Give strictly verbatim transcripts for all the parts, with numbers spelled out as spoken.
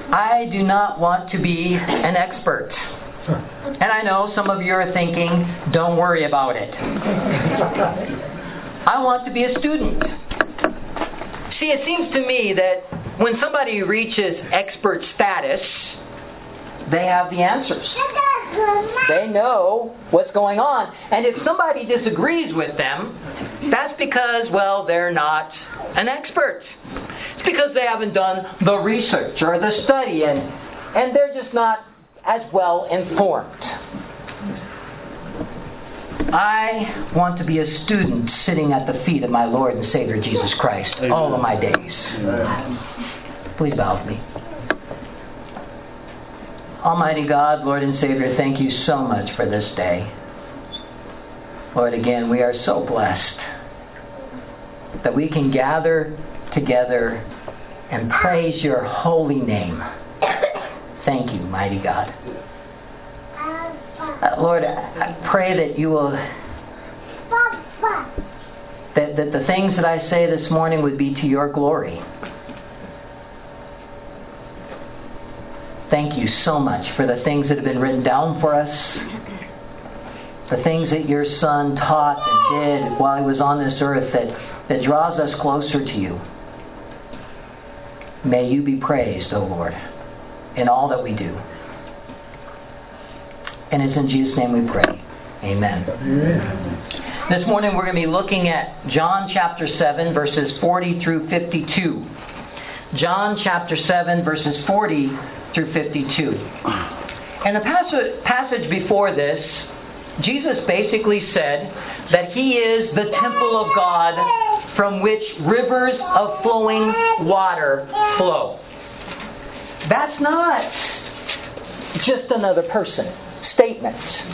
I do not want to be an expert. And I know some of you are thinking, don't worry about it. I want to be a student. See, it seems to me that when somebody reaches expert status, they have the answers. They know what's going on. And if somebody disagrees with them, that's because, well, they're not an expert. It's because they haven't done the research or the study, and, and they're just not as well informed. I want to be a student sitting at the feet of my Lord and Savior Jesus Christ all of my days. Please bow with me. Almighty God, Lord and Savior, thank you so much for this day. Lord, again, we are so blessed that we can gather together and praise your holy name. Thank you, mighty God. Uh, Lord, I pray that you will, that, that the things that I say this morning would be to your glory. Thank you so much for the things that have been written down for us, the things that your Son taught and did while he was on this earth that, that draws us closer to you. May you be praised, O Lord, in all that we do. And it's in Jesus' name we pray. Amen. Amen. This morning we're going to be looking at John chapter seven, verses forty through fifty-two. John chapter seven, verses forty through fifty-two. And the passage, passage before this, Jesus basically said that He is the temple of God from which rivers of flowing water flow. That's not just another person statement.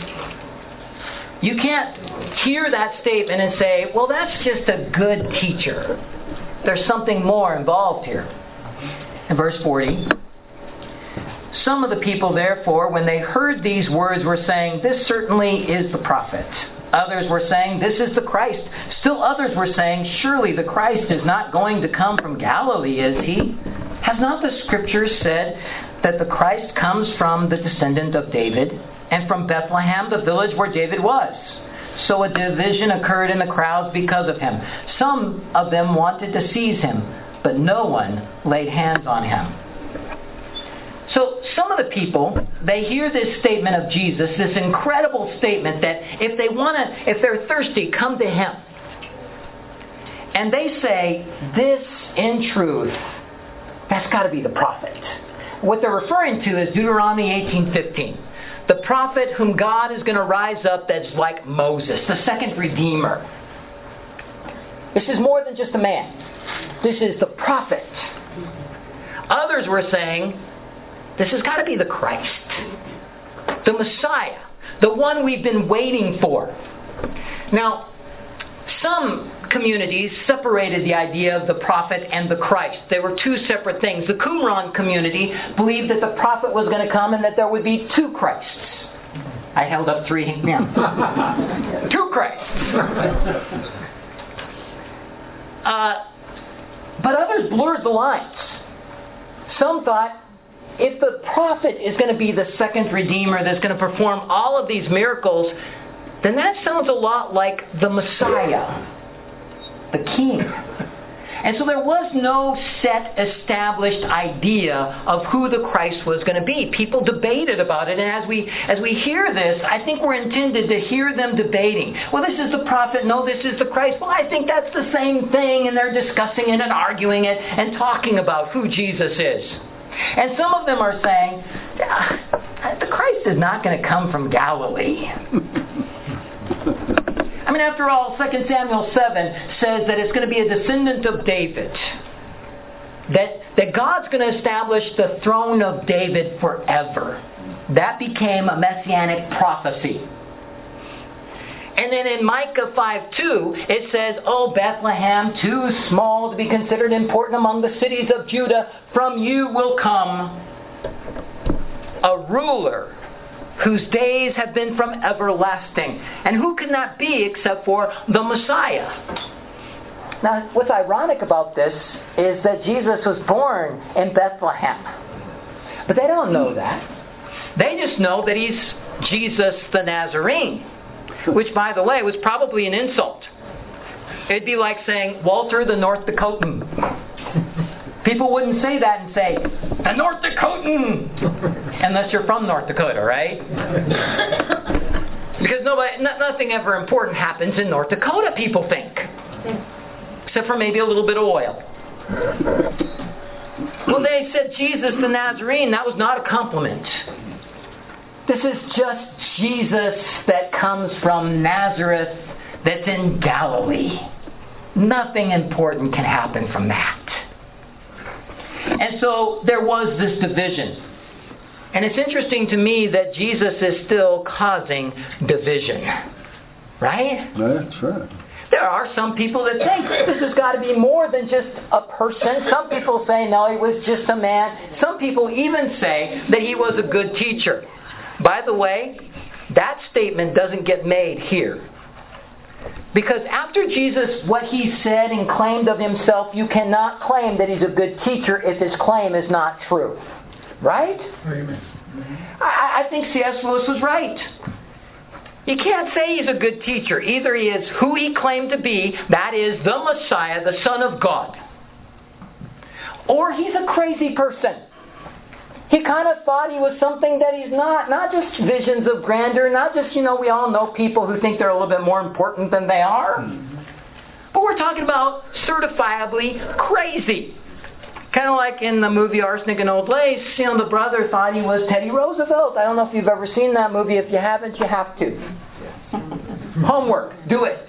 You can't hear that statement and say, well, that's just a good teacher. There's something more involved here. In verse forty, some of the people, therefore, when they heard these words, were saying, this certainly is the prophet. Others were saying, this is the Christ. Still others were saying, surely the Christ is not going to come from Galilee, is he? Has not the Scriptures said that the Christ comes from the descendant of David, and from Bethlehem, the village where David was? So a division occurred in the crowds because of him. Some of them wanted to seize him, but no one laid hands on him. So some of the people, they hear this statement of Jesus, this incredible statement that if they want to, if they're thirsty, come to him. And they say, this in truth, that's got to be the prophet. What they're referring to is Deuteronomy eighteen fifteen. The prophet whom God is going to rise up that's like Moses, the second redeemer. This is more than just a man. This is the prophet. Others were saying, this has got to be the Christ, the Messiah, the one we've been waiting for. Now, some communities separated the idea of the prophet and the Christ. They were two separate things. The Qumran community believed that the prophet was going to come and that there would be two Christs. I held up three. Yeah. Two Christs. Uh, but others blurred the lines. Some thought, if the prophet is going to be the second redeemer that's going to perform all of these miracles, then that sounds a lot like the Messiah, the King. And so there was no set, established idea of who the Christ was going to be. People debated about it, and as we as we hear this, I think we're intended to hear them debating. Well, this is the prophet. No, this is the Christ. Well, I think that's the same thing, and they're discussing it and arguing it and talking about who Jesus is. And some of them are saying, the Christ is not going to come from Galilee. I mean, after all, Second Samuel seven says that it's going to be a descendant of David. That, that God's going to establish the throne of David forever. That became a messianic prophecy. And then in Micah five two, it says, O Bethlehem, too small to be considered important among the cities of Judah, from you will come a ruler whose days have been from everlasting. And who can that be except for the Messiah? Now, what's ironic about this is that Jesus was born in Bethlehem. But they don't know that. They just know that he's Jesus the Nazarene, which, by the way, was probably an insult. It'd be like saying, Walter the North Dakotan. People wouldn't say that and say, the North Dakotan! Unless you're from North Dakota, right? Because nobody, n- nothing ever important happens in North Dakota, people think. Except for maybe a little bit of oil. Well, they said Jesus the Nazarene. That was not a compliment. This is just Jesus that comes from Nazareth, that's in Galilee. Nothing important can happen from that. And so there was this division. And it's interesting to me that Jesus is still causing division. Right? That's right. There are some people that think this has got to be more than just a person. Some people say, no, he was just a man. Some people even say that he was a good teacher. By the way, that statement doesn't get made here. Because after Jesus, what he said and claimed of himself, you cannot claim that he's a good teacher if his claim is not true. Right? Amen. I, I think C S Lewis was right. You can't say he's a good teacher. Either he is who he claimed to be, that is the Messiah, the Son of God, or he's a crazy person. He kind of thought he was something that he's not. Not just visions of grandeur, not just, you know, we all know people who think they're a little bit more important than they are. But we're talking about certifiably crazy. Kind of like in the movie Arsenic and Old Lace, you know, the brother thought he was Teddy Roosevelt. I don't know if you've ever seen that movie. If you haven't, you have to. Homework. Do it.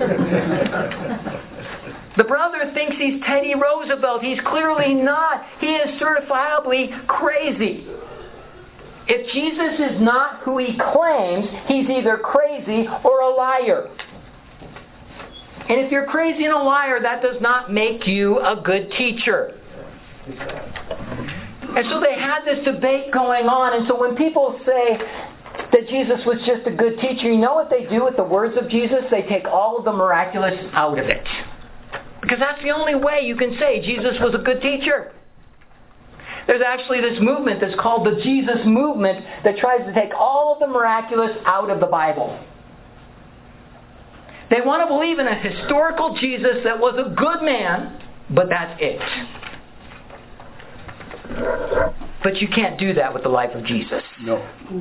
The brother thinks he's Teddy Roosevelt. He's clearly not. He is certifiably crazy. If Jesus is not who he claims, he's either crazy or a liar. And if you're crazy and a liar, that does not make you a good teacher. And so they had this debate going on. And so when people say that Jesus was just a good teacher, you know what they do with the words of Jesus? They take all of the miraculous out of it. Because that's the only way you can say Jesus was a good teacher. There's actually this movement that's called the Jesus movement that tries to take all of the miraculous out of the Bible. They want to believe in a historical Jesus that was a good man, but that's it. But you can't do that with the life of Jesus. No.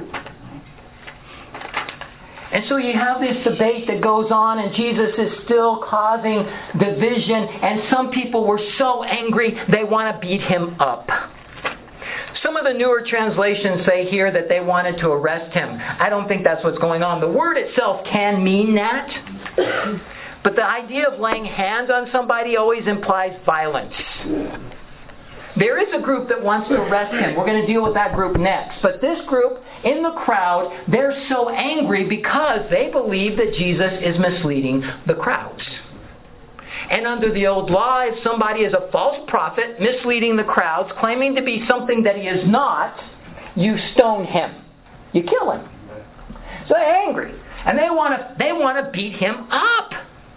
And so you have this debate that goes on, and Jesus is still causing division, and some people were so angry they want to beat him up. Some of the newer translations say here that they wanted to arrest him. I don't think that's what's going on. The word itself can mean that, but the idea of laying hands on somebody always implies violence. There is a group that wants to arrest him. We're going to deal with that group next. But this group in the crowd, they're so angry because they believe that Jesus is misleading the crowds. And under the old law, if somebody is a false prophet, misleading the crowds, claiming to be something that he is not, you stone him. You kill him. So they're angry. And they want to they want to beat him up.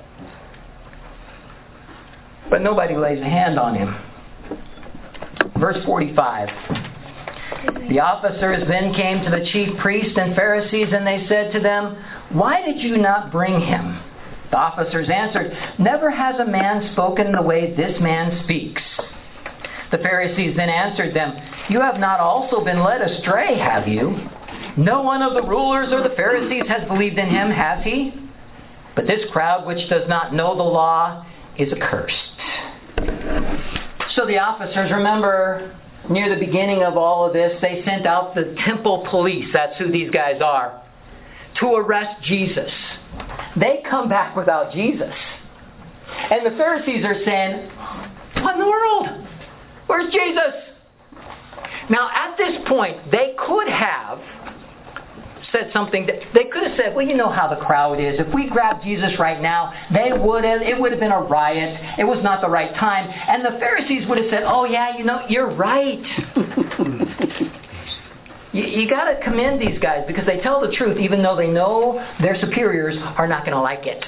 But nobody lays a hand on him. Verse forty-five. The officers then came to the chief priests and Pharisees, and they said to them, "Why did you not bring him?" The officers answered, "Never has a man spoken the way this man speaks." The Pharisees then answered them, "You have not also been led astray, have you? No one of the rulers or the Pharisees has believed in him, has he? But this crowd which does not know the law is accursed." So the officers, remember, near the beginning of all of this, they sent out the temple police, that's who these guys are, to arrest Jesus. They come back without Jesus. And the Pharisees are saying, "What in the world? Where's Jesus?" Now at this point, they could have said something that they could have said, "Well, you know how the crowd is. If we grabbed Jesus right now, they would have, it would have been a riot. It was not the right time." And the Pharisees would have said, "Oh yeah, you know, you're right." you you got to commend these guys because they tell the truth even though they know their superiors are not going to like it.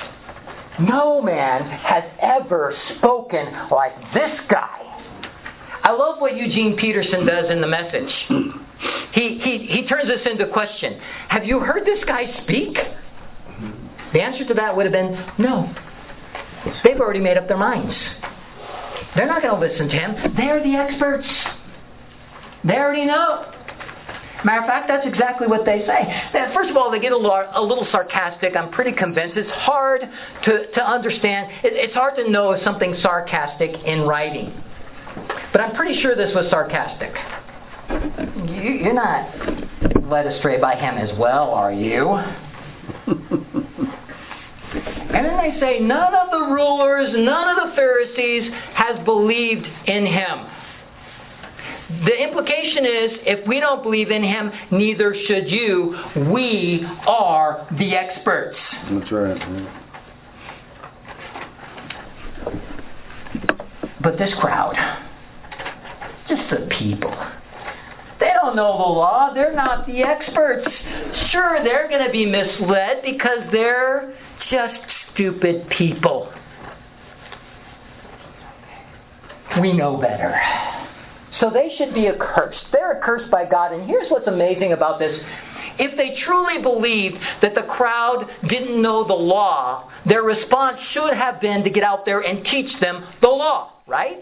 No man has ever spoken like this guy. I love what Eugene Peterson does in The Message. He, he, he turns this into a question. Have you heard this guy speak? The answer to that would have been no. They've already made up their minds. They're not going to listen to him. They're the experts. They already know. Matter of fact, that's exactly what they say. First of all, they get a, lot, a little sarcastic. I'm pretty convinced. It's hard to, to understand. It, it's hard to know if something's sarcastic in writing. But I'm pretty sure this was sarcastic. You, you're not led astray by him as well, are you? And then they say, none of the rulers, none of the Pharisees has believed in him. The implication is, if we don't believe in him, neither should you. We are the experts. That's right. Yeah. But this crowd, just the people, they don't know the law. They're not the experts. Sure, they're going to be misled because they're just stupid people. We know better. So they should be accursed. They're accursed by God. And here's what's amazing about this. If they truly believed that the crowd didn't know the law, their response should have been to get out there and teach them the law, right?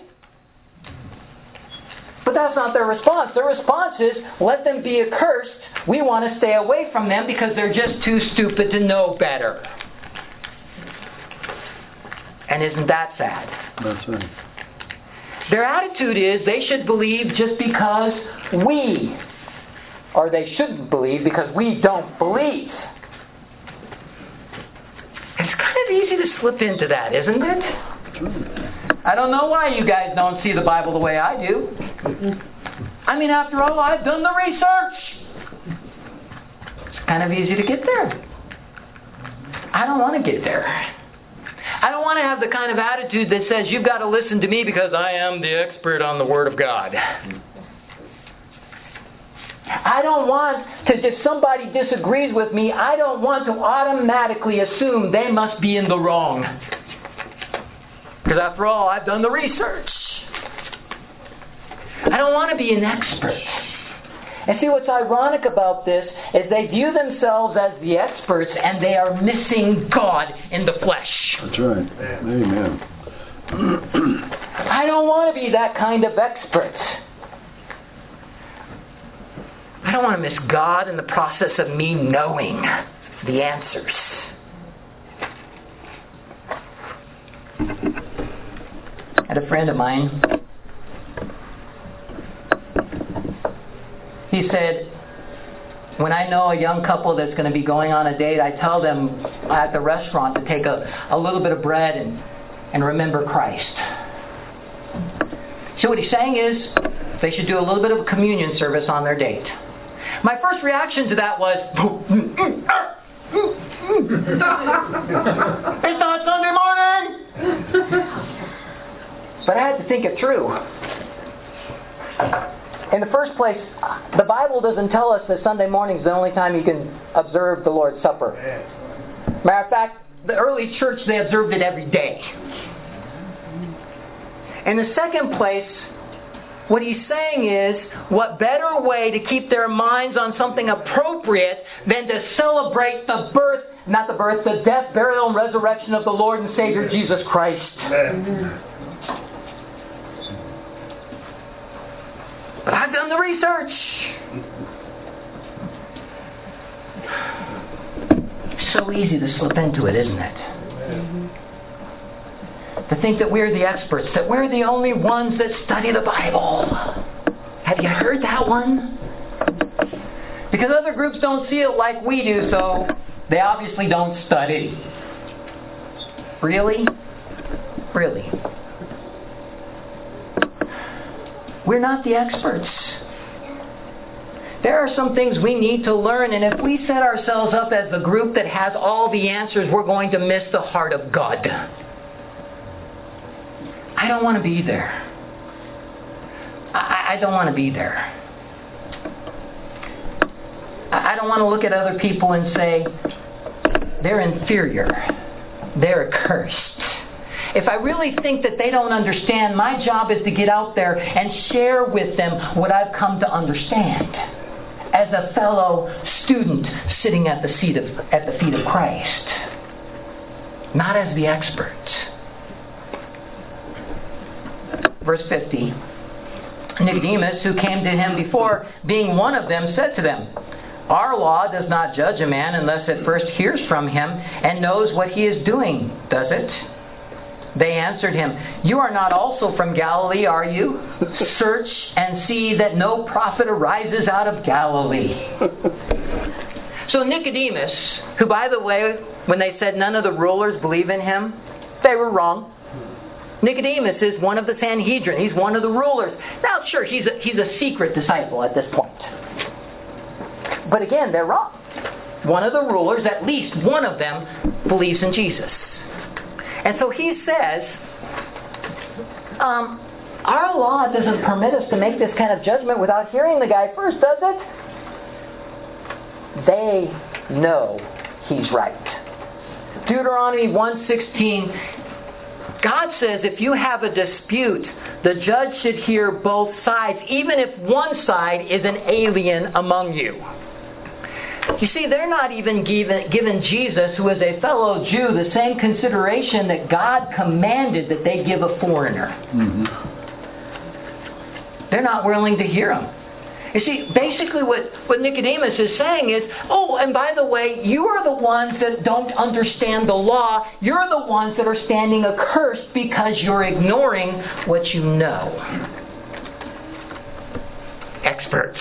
But that's not their response. Their response is, let them be accursed. We want to stay away from them because they're just too stupid to know better. And isn't that sad? That's right. Their attitude is they should believe just because we, or they shouldn't believe because we don't believe. It's kind of easy to slip into that, isn't it? I don't know why you guys don't see the Bible the way I do. I mean, after all, I've done the research. It's kind of easy to get there. I don't want to get there. I don't want to have the kind of attitude that says, you've got to listen to me because I am the expert on the Word of God. I don't want to, if somebody disagrees with me, I don't want to automatically assume they must be in the wrong. Because after all, I've done the research. I don't want to be an expert. And see, what's ironic about this is they view themselves as the experts and they are missing God in the flesh. That's right. Amen. I don't want to be that kind of expert. I don't want to miss God in the process of me knowing the answers. I had a friend of mine. He said, when I know a young couple that's going to be going on a date, I tell them at the restaurant to take a, a little bit of bread and, and remember Christ. So what he's saying is they should do a little bit of a communion service on their date. My first reaction to that was, it's not Sunday morning! But I had to think it through. In the first place, the Bible doesn't tell us that Sunday morning is the only time you can observe the Lord's Supper. Matter of fact, the early church, they observed it every day. In the second place, what he's saying is, what better way to keep their minds on something appropriate than to celebrate the birth, not the birth, the death, burial, and resurrection of the Lord and Savior Jesus Christ. Amen. But I've done the research. So easy to slip into it, isn't it? Mm-hmm. To think that we're the experts, that we're the only ones that study the Bible. Have you heard that one? Because other groups don't see it like we do, so they obviously don't study. Really? Really? We're not the experts. There are some things we need to learn, and if we set ourselves up as the group that has all the answers, we're going to miss the heart of God. I don't want to be there. I, I don't want to be there. I, I don't want to look at other people and say, they're inferior. They're accursed. if I really think that they don't understand, my job is to get out there and share with them what I've come to understand as a fellow student sitting at the seat of at the feet of Christ, not as the expert. Verse fifty. Nicodemus, who came to him before, being one of them, said to them, "Our law does not judge a man unless it first hears from him and knows what he is doing, does it?" They answered him, "You are not also from Galilee, are you? Search and see that no prophet arises out of Galilee." So Nicodemus, who, by the way, when they said none of the rulers believe in him, they were wrong. Nicodemus is one of the Sanhedrin. He's one of the rulers. Now, sure, he's a, he's a secret disciple at this point. But again, they're wrong. One of the rulers, at least one of them, believes in Jesus. And so he says, um, our law doesn't permit us to make this kind of judgment without hearing the guy first, does it? They know he's right. Deuteronomy one sixteen, God says if you have a dispute, the judge should hear both sides, even if one side is an alien among you. You see, they're not even given, given Jesus, who is a fellow Jew, the same consideration that God commanded that they give a foreigner. Mm-hmm. They're not willing to hear him. You see, basically what, what Nicodemus is saying is, oh, and by the way, you are the ones that don't understand the law. You're the ones that are standing accursed because you're ignoring what you know. Experts.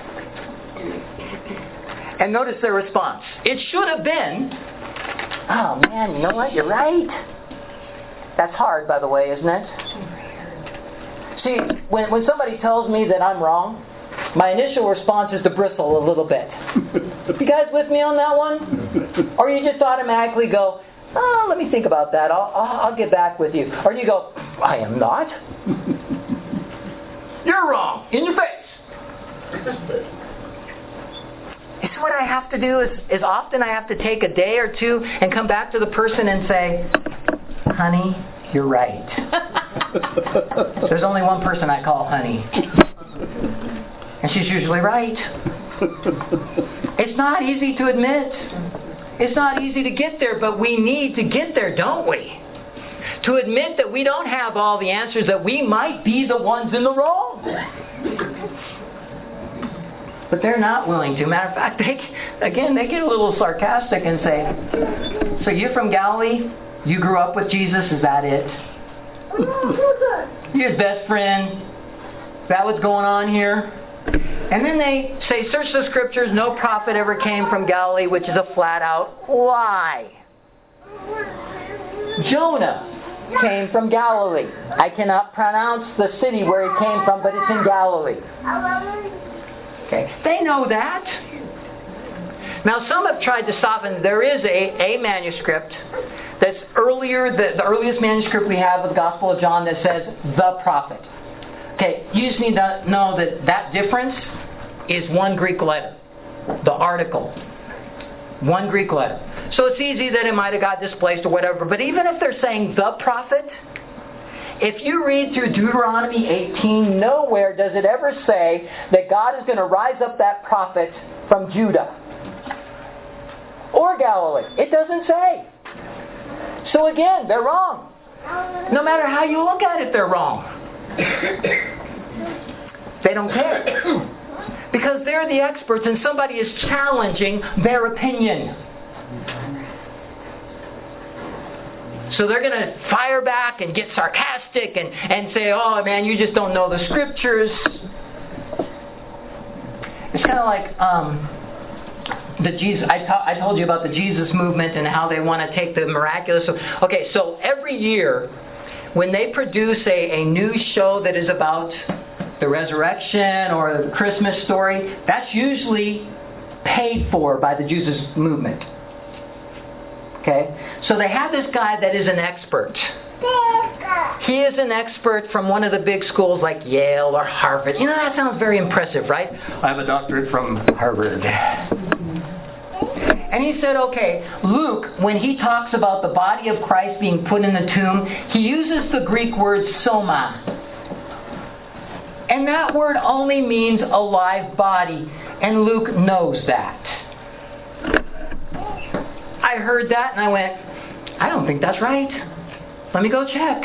And notice their response. It should have been, oh man, you know what? You're right. That's hard, by the way, isn't it? See, when, when somebody tells me that I'm wrong, my initial response is to bristle a little bit. You guys with me on that one? Or you just automatically go, oh, let me think about that. I'll, I'll, I'll get back with you. Or you go, I am not. You're wrong. In your face. You see what I have to do is, is often I have to take a day or two and come back to the person and say, honey, you're right. There's only one person I call honey. And she's usually right. It's not easy to admit. It's not easy to get there, but we need to get there, don't we? To admit that we don't have all the answers, that we might be the ones in the wrong. But they're not willing to. Matter of fact, they, again, they get a little sarcastic and say, so you're from Galilee? You grew up with Jesus? Is that it? You're his best friend? Is that what's going on here? And then they say, search the scriptures, no prophet ever came from Galilee, which is a flat out lie. Jonah came from Galilee. I cannot pronounce the city where he came from, but it's in Galilee. Okay, they know that. Now some have tried to soften. There is a, a manuscript that's earlier, the, the earliest manuscript we have of the Gospel of John that says, the prophet. Okay, you just need to know that that difference is one Greek letter. The article. One Greek letter. So it's easy that it might have got displaced or whatever. But even if they're saying the prophet, if you read through Deuteronomy eighteen, nowhere does it ever say that God is going to rise up that prophet from Judah or Galilee. It doesn't say. So again, they're wrong. No matter how you look at it, they're wrong. They don't care. Because they're the experts and somebody is challenging their opinion. So they're going to fire back and get sarcastic and, and say, oh man, you just don't know the scriptures. It's kind of like um, the Jesus. I, ta- I told you about the Jesus movement and how they want to take the miraculous. Okay, so every year when they produce a, a new show that is about the resurrection or the Christmas story, that's usually paid for by the Jesus movement. Okay? So they have this guy that is an expert. He is an expert from one of the big schools like Yale or Harvard. You know, that sounds very impressive, right? I have a doctorate from Harvard. And he said, okay, Luke, when he talks about the body of Christ being put in the tomb, he uses the Greek word soma. And that word only means a live body. And Luke knows that. I heard that and I went, I don't think that's right. Let me go check.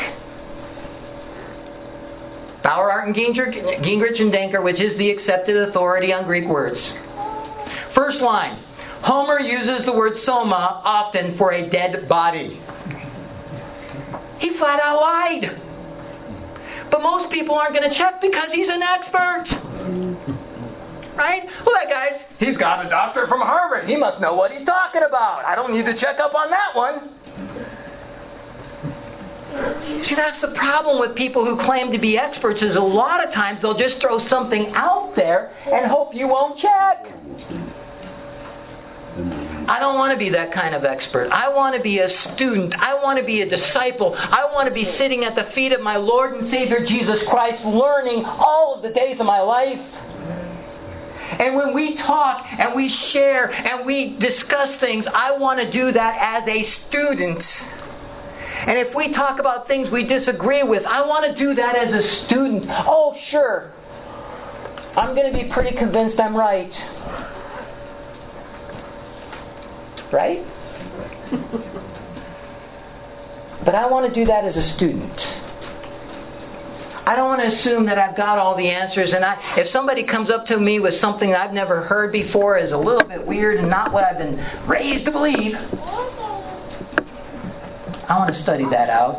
Bauer, Art, and Gingrich, Gingrich and Denker, which is the accepted authority on Greek words. First line. Homer uses the word soma often for a dead body. He flat out lied. But most people aren't going to check because he's an expert. Right? Well, that guy's, he's got a doctorate from Harvard. He must know what he's talking about. I don't need to check up on that one. See, that's the problem with people who claim to be experts is a lot of times they'll just throw something out there and hope you won't check. I don't want to be that kind of expert. I want to be a student. I want to be a disciple. I want to be sitting at the feet of my Lord and Savior Jesus Christ, learning all of the days of my life. And when we talk and we share and we discuss things, I want to do that as a student. And if we talk about things we disagree with, I want to do that as a student. Oh, sure. I'm going to be pretty convinced I'm right. Right? But I want to do that as a student. I don't want to assume that I've got all the answers. And I, if somebody comes up to me with something I've never heard before, is a little bit weird and not what I've been raised to believe, I want to study that out.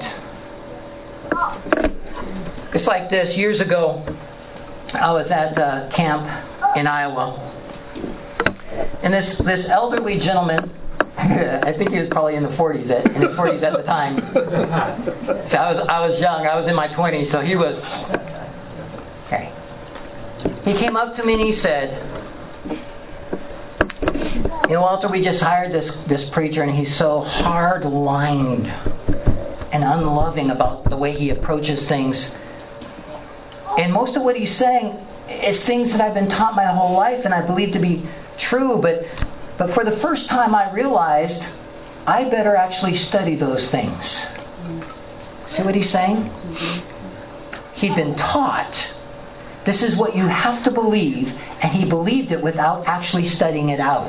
It's like this. Years ago, I was at uh, camp in Iowa. And this, this elderly gentleman, I think he was probably in the forties at, in his forties at the time. So I was I was young. I was in my twenties, so he was okay. He came up to me and he said, "You know, Walter, we just hired this this preacher, and he's so hard-lined and unloving about the way he approaches things. And most of what he's saying is things that I've been taught my whole life, and I believe to be true, but." But for the first time I realized I better actually study those things. See what he's saying? He'd been taught this is what you have to believe, and he believed it without actually studying it out.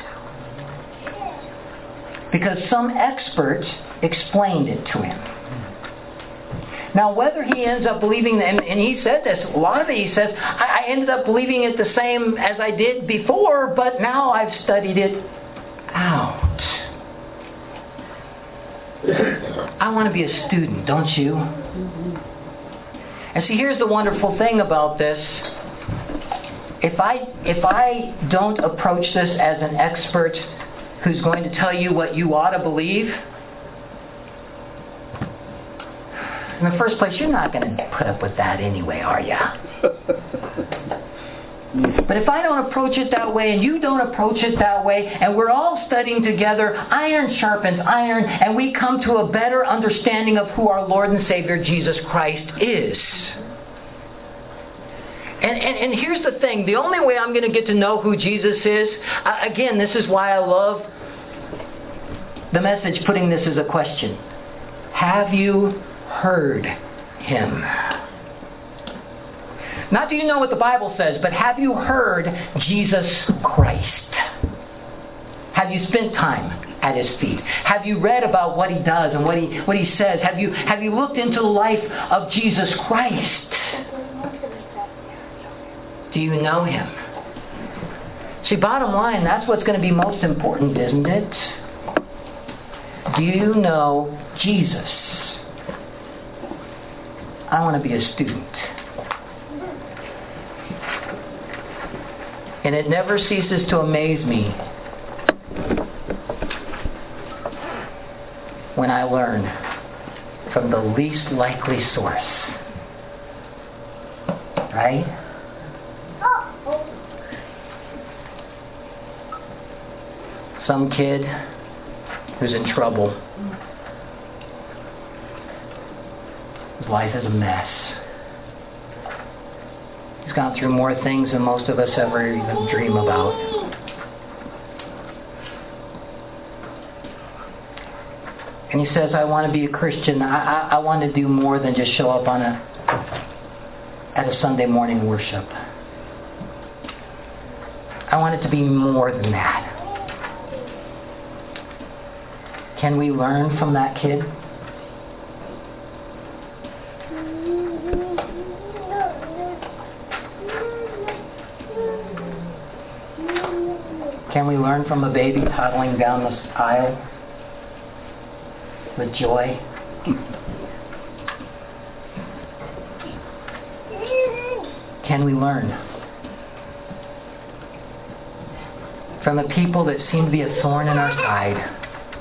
Because some expert explained it to him. Now, whether he ends up believing, and, and he said this, a lot of it he says, I, I ended up believing it the same as I did before, but now I've studied it out. I want to be a student, don't you? And see, here's the wonderful thing about this. If I, if I don't approach this as an expert who's going to tell you what you ought to believe, in the first place, you're not going to put up with that anyway, are you? But if I don't approach it that way, and you don't approach it that way, and we're all studying together, iron sharpens iron, and we come to a better understanding of who our Lord and Savior Jesus Christ is. And, and, and here's the thing. The only way I'm going to get to know who Jesus is, uh, again, this is why I love the message putting this as a question. Have you heard Him? Not do you know what the Bible says, but have you heard Jesus Christ? Have you spent time at His feet? Have you read about what He does and what He what He says? Have you have you looked into the life of Jesus Christ? Do you know Him? See, bottom line, that's what's going to be most important, isn't it? Do you know Jesus? I want to be a student. And it never ceases to amaze me when I learn from the least likely source. Right? Some kid who's in trouble. His life is a mess. He's gone through more things than most of us ever even dream about. And he says, I want to be a Christian. I, I, I want to do more than just show up on a at a Sunday morning worship. I want it to be more than that. Can we learn from that kid? Can we learn from a baby toddling down the aisle with joy? Can we learn from the people that seem to be a thorn in our side?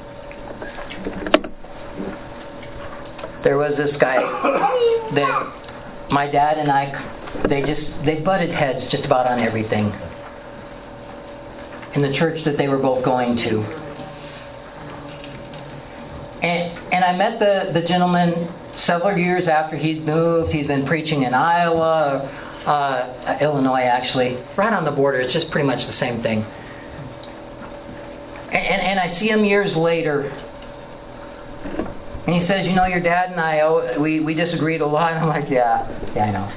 There was this guy that my dad and I, they just, they butted heads just about on everything in the church that they were both going to. And and I met the, the gentleman several years after he'd moved. He's been preaching in Iowa, uh, Illinois actually, right on the border. It's just pretty much the same thing. And, and, and I see him years later. And he says, you know, your dad and I, oh, we, we disagreed a lot. And I'm like, yeah, yeah, I know.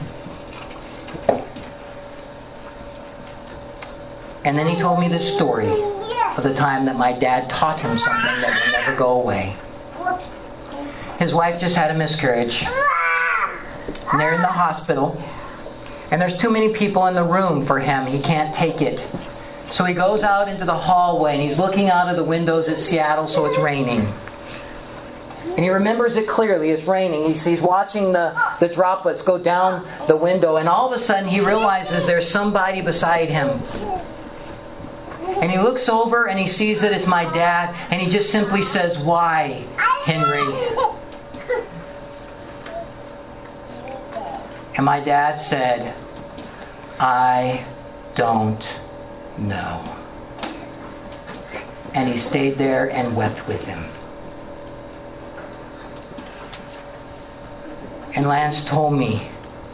And then he told me this story of the time that my dad taught him something that will never go away. His wife just had a miscarriage. And they're in the hospital. And there's too many people in the room for him. He can't take it. So he goes out into the hallway and he's looking out of the windows at Seattle, so it's raining. And he remembers it clearly. It's raining. He's, he's watching the, the droplets go down the window. And all of a sudden he realizes there's somebody beside him. And he looks over and he sees that it's my dad. And he just simply says, why, Henry? And my dad said, I don't know. And he stayed there and wept with him. And Lance told me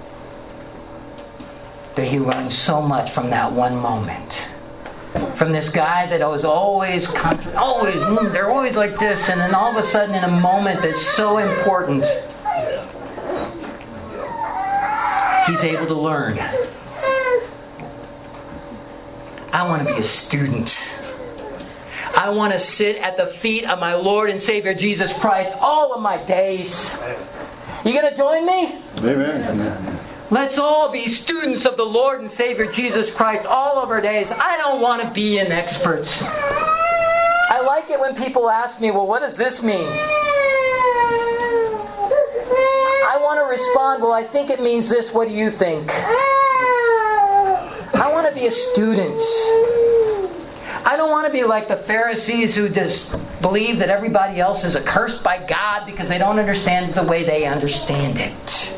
that he learned so much from that one moment. From this guy that was always, contra- always, mm, they're always like this, and then all of a sudden in a moment that's so important, he's able to learn. I want to be a student. I want to sit at the feet of my Lord and Savior Jesus Christ all of my days. You going to join me? Amen. Let's all be students of the Lord and Savior Jesus Christ all of our days. I don't want to be an expert. I like it when people ask me, well, what does this mean? I want to respond, well, I think it means this. What do you think? I want to be a student. I don't want to be like the Pharisees who just believe that everybody else is accursed by God because they don't understand the way they understand it.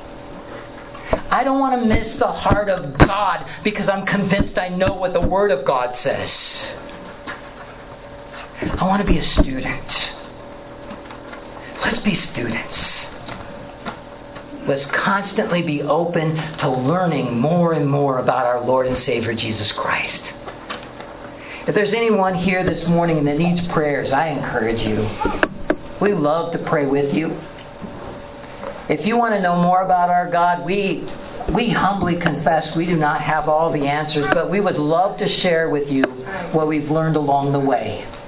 I don't want to miss the heart of God because I'm convinced I know what the Word of God says. I want to be a student. Let's be students. Let's constantly be open to learning more and more about our Lord and Savior Jesus Christ. If there's anyone here this morning that needs prayers, I encourage you. We love to pray with you. If you want to know more about our God, we we humbly confess we do not have all the answers, but we would love to share with you what we've learned along the way.